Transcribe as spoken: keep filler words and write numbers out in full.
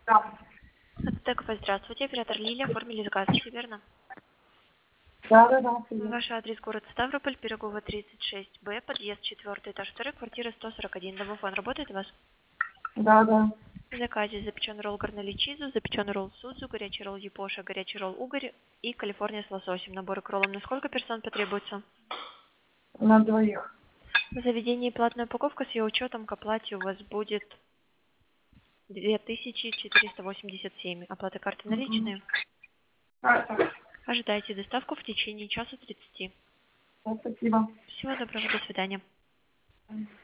Да. Так, здравствуйте, оператор Лилия, оформили заказ, все верно? Да, да, да, привет. Ваш адрес город Ставрополь, Пирогова тридцать шесть Б, подъезд четвертый этаж второй, квартира сто сорок один. Домофон работает у вас? Да, да. В заказе запеченный ролл горноли чизу, запеченный ролл судзу, горячий ролл япоша, горячий ролл угорь и Калифорния с лососем. Наборы к роллам на сколько персон потребуется? На двоих. В заведении платная упаковка с ее учетом к оплате у вас будет две тысячи четыреста восемьдесят семь. Оплата карты Угу. наличные. А, так. Ожидайте доставку в течение часа тридцати. Да, спасибо. Всего доброго, до свидания.